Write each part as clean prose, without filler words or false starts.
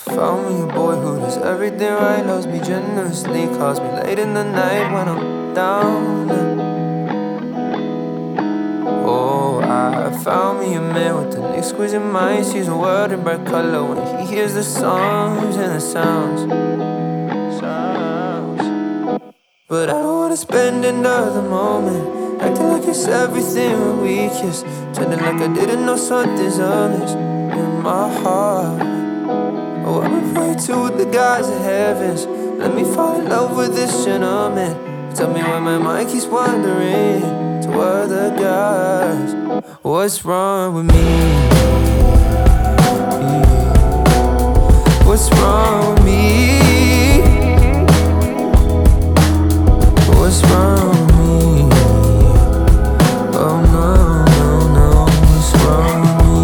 Found me a boy who does everything right, loves me generously, calls me late in the night when I'm down. Oh, I found me a man with an exquisite mind, sees the world in bright color when he hears the songs and the sounds. But I don't wanna spend another moment acting like it's everything when we kiss, pretending like I didn't know something's amiss in my heart. Oh, I've been praying to the gods of heavens, let me fall in love with this gentleman. Tell me why my mind keeps wandering to other guys. What's wrong with me? What's wrong with me? What's wrong with me? Oh no, no, no, what's wrong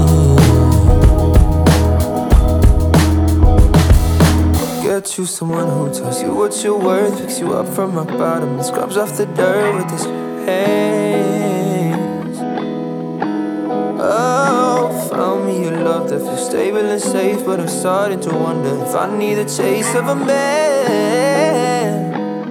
with me? Get you someone who tells you what you're worth, picks you up from rock bottom and scrubs off the dirt with his hands. Oh, found me a love that feels stable and safe, but I'm starting to wonder if I need a chase of a man.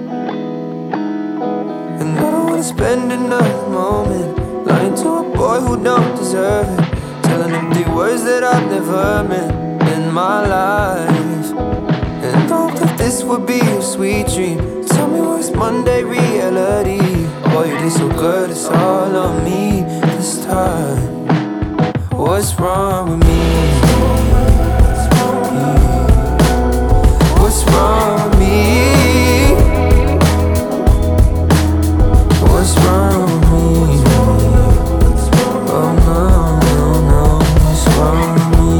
And I don't wanna spend another moment lying to a boy who don't deserve it, telling him 3 words that I've never meant in my life. And I hope that this would be a sweet dream. Tell me what's Monday reality. Oh, you did so good, it's all on me this time. What's wrong with me? What's wrong with me? What's wrong with me? Oh no, no, no, what's wrong with me?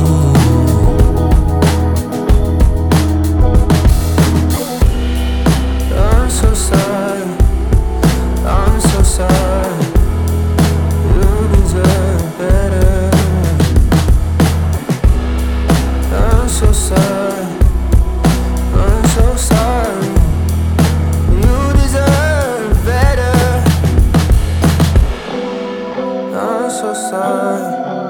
I'm so sorry, I'm so sorry. You deserve better. I'm so sorry, I'm so sorry. You deserve better. I'm so sorry.